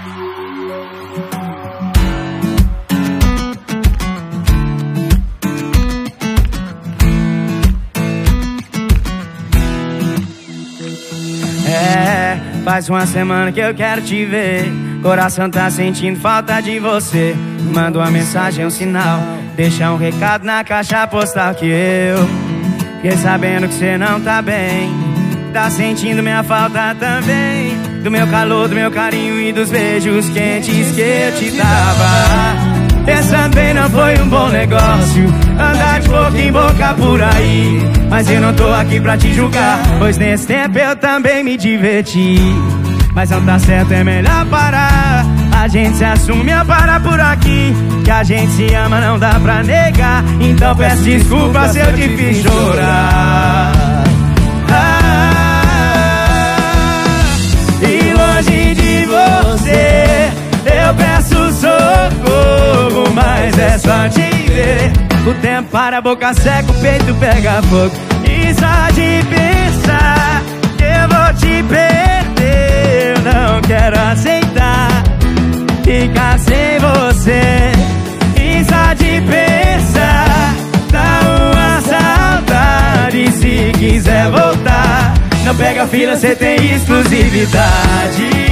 Faz uma semana que eu quero te ver. Coração tá sentindo falta de você. Manda uma mensagem, um sinal, deixa um recado na caixa postal que eu fiquei sabendo que você não tá bem. Tá sentindo minha falta também, do meu calor, do meu carinho e dos beijos quentes que eu te dava. Pensando bem, não foi um bom negócio andar de boca em boca por aí, mas eu não tô aqui pra te julgar, pois nesse tempo eu também me diverti. Mas não tá certo, é melhor parar. A gente se assume a parar por aqui, que a gente se ama, não dá pra negar. Então peço desculpa se eu te fiz chorar. E longe de você eu peço socorro, mas é só te ver. O tempo para, a boca seca, o peito pega fogo. E só de pensar que eu vou te perder, eu não quero aceitar ficar sem você. E só de pensar dá uma saudade. Se quiser voltar, não pega fila, cê tem exclusividade.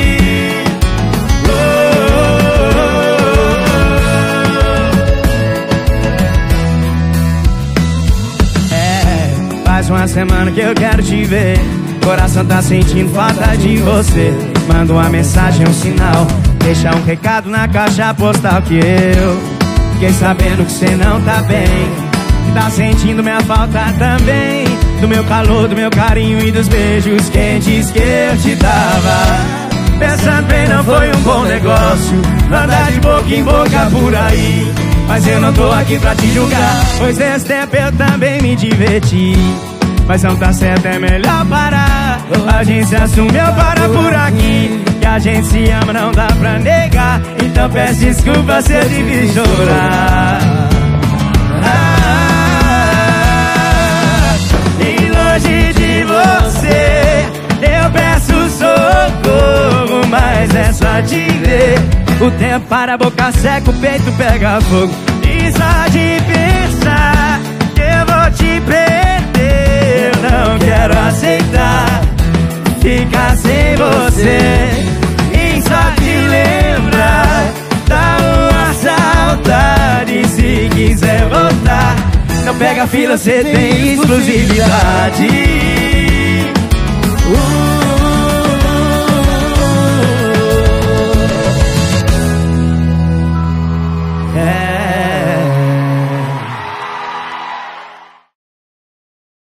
Faz uma semana que eu quero te ver. Coração tá sentindo falta de você. Manda uma mensagem, um sinal, deixa um recado na caixa postal que eu fiquei sabendo que você não tá bem. Tá sentindo minha falta também, do meu calor, do meu carinho e dos beijos quentes que eu te dava. Pensando bem, não foi um bom negócio andar de boca em boca por aí, mas eu não tô aqui pra te julgar, pois nesse tempo eu também me diverti. Mas não tá certo, é melhor parar. A gente se assume, eu paro por aqui, que a gente se ama, não dá pra negar. Então peço desculpa se eu te fiz chorar. E longe de você eu peço socorro, mas é só te ver. O tempo para, a boca seca, o peito pega fogo. E só de pensar que eu vou te perder, eu não quero aceitar ficar sem você. E só te lembrar dá uma saudade. Se quiser voltar, não pega fila, cê tem exclusividade. É.